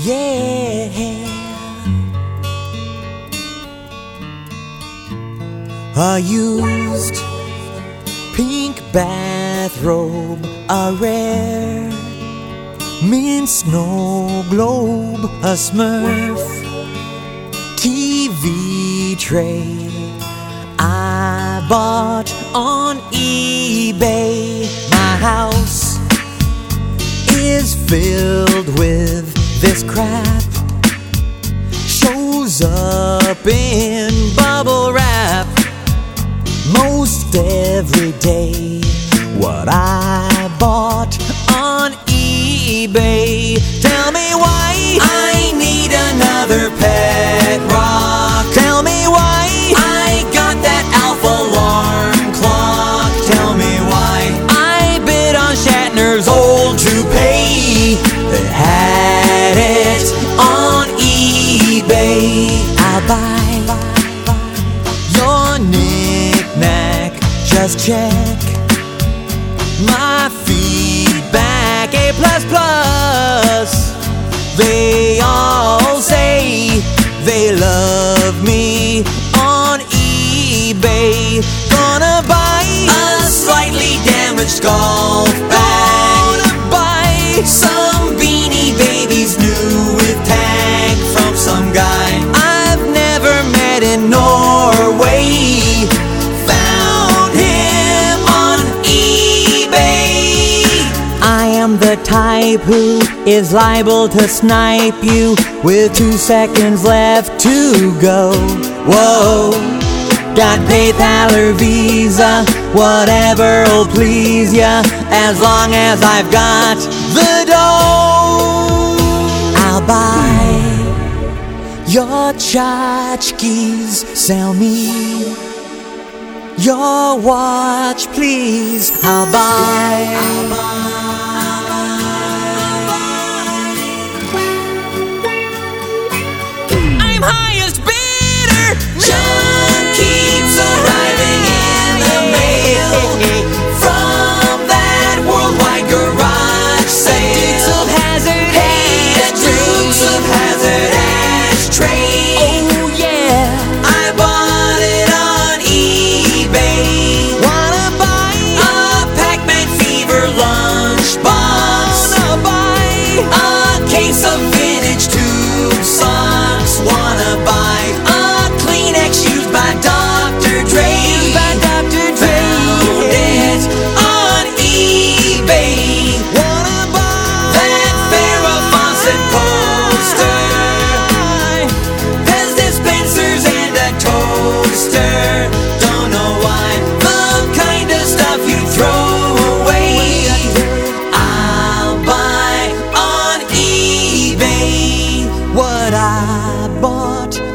yeah. A used pink bathrobe, a rare mint snow globe, a Smurf TV tray I bought on eBay. My house is filled with this crap, shows up in bubble wrap most every day. What I bought on eBay. Tell me why I need another pet rock. Tell me why I got that Alpha alarm clock. Tell me why I bid on Shatner's old toupee. They had it on eBay. I'll buy your knick-knack, just check my feedback, A++. They all say they love me on eBay. Gonna buy a slightly damaged golf bag. Gonna buy some Beanie Babies new with tag from some guy I've never met in Norway. Found him on eBay. I am the type who is liable to snipe you with 2 seconds left to go. Whoa, got PayPal or Visa, whatever'll please ya, as long as I've got the dough. I'll buy your tchotchkes, sell me your watch, please. I'll buy. I'm highest bidder. Junk keeps arriving in the mail from that worldwide garage sale. Dukes of Hazzard, hey, the Dukes of Hazzard ashtray. Oh yeah, I bought it on eBay. Wanna buy a Pac-Man Fever lunchbox? Wanna buy a case of vintage tube socks? Wanna buy a Kleenex used by Dr. Dre? Found it on eBay. Wanna buy that Farrah Fawcett poster, Pez dispensers and a toaster. Don't know why, the kind of stuff you throw away. I'll buy on eBay what I bought